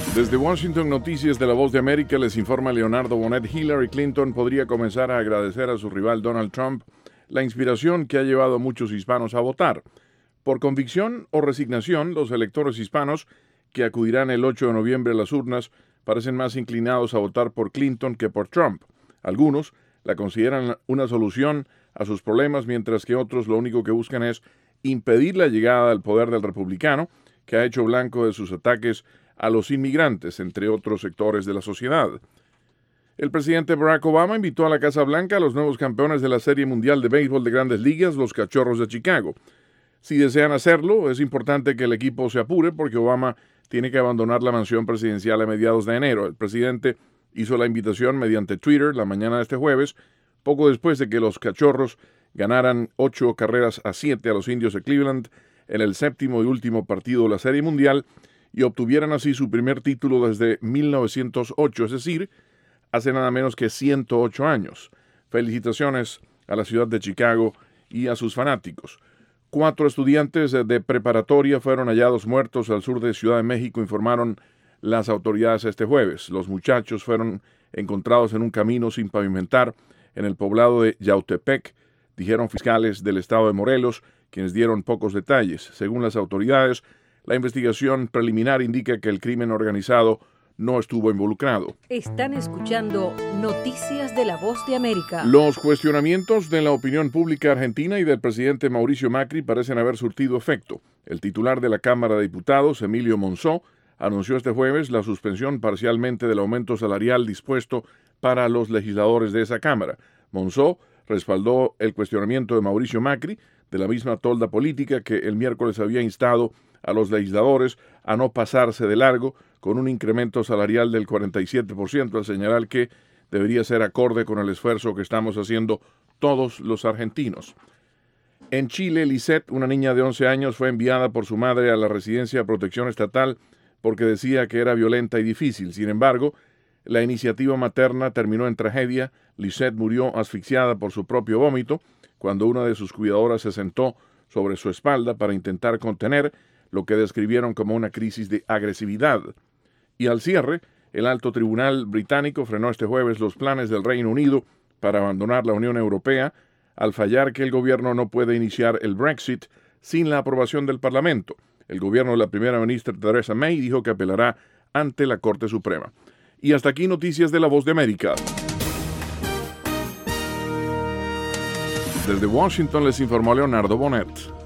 Desde Washington, Noticias de la Voz de América, les informa Leonardo Bonet. Hillary Clinton podría comenzar a agradecer a su rival Donald Trump la inspiración que ha llevado a muchos hispanos a votar. Por convicción o resignación, los electores hispanos que acudirán el 8 de noviembre a las urnas parecen más inclinados a votar por Clinton que por Trump. Algunos la consideran una solución a sus problemas, mientras que otros lo único que buscan es impedir la llegada al poder del republicano, que ha hecho blanco de sus ataques a los inmigrantes, entre otros sectores de la sociedad. El presidente Barack Obama invitó a la Casa Blanca a los nuevos campeones de la Serie Mundial de Béisbol de Grandes Ligas, los Cachorros de Chicago. Si desean hacerlo, es importante que el equipo se apure porque Obama tiene que abandonar la mansión presidencial a mediados de enero. El presidente hizo la invitación mediante Twitter la mañana de este jueves, poco después de que los Cachorros ganaran 8-7 a los Indios de Cleveland en el séptimo y último partido de la Serie Mundial y obtuvieran así su primer título desde 1908, es decir, hace nada menos que 108 años. Felicitaciones a la ciudad de Chicago y a sus fanáticos. 4 estudiantes de preparatoria fueron hallados muertos al sur de Ciudad de México, informaron las autoridades este jueves. Los muchachos fueron encontrados en un camino sin pavimentar en el poblado de Yautepec, dijeron fiscales del estado de Morelos, quienes dieron pocos detalles. Según las autoridades, la investigación preliminar indica que el crimen organizado no estuvo involucrado. Están escuchando Noticias de la Voz de América. Los cuestionamientos de la opinión pública argentina y del presidente Mauricio Macri parecen haber surtido efecto. El titular de la Cámara de Diputados, Emilio Monzó, anunció este jueves la suspensión parcialmente del aumento salarial dispuesto para los legisladores de esa Cámara. Monzó respaldó el cuestionamiento de Mauricio Macri, de la misma tolda política que el miércoles había instado a los legisladores a no pasarse de largo con un incremento salarial del 47%, al señalar que debería ser acorde con el esfuerzo que estamos haciendo todos los argentinos. En Chile, Lisette, una niña de 11 años, fue enviada por su madre a la residencia de protección estatal porque decía que era violenta y difícil. Sin embargo, la iniciativa materna terminó en tragedia. Lisette murió asfixiada por su propio vómito cuando una de sus cuidadoras se sentó sobre su espalda para intentar contener lo que describieron como una crisis de agresividad. Y al cierre, el alto tribunal británico frenó este jueves los planes del Reino Unido para abandonar la Unión Europea al fallar que el gobierno no puede iniciar el Brexit sin la aprobación del Parlamento. El gobierno de la primera ministra Theresa May dijo que apelará ante la Corte Suprema. Y hasta aquí Noticias de la Voz de América. Desde Washington les informó Leonardo Bonet.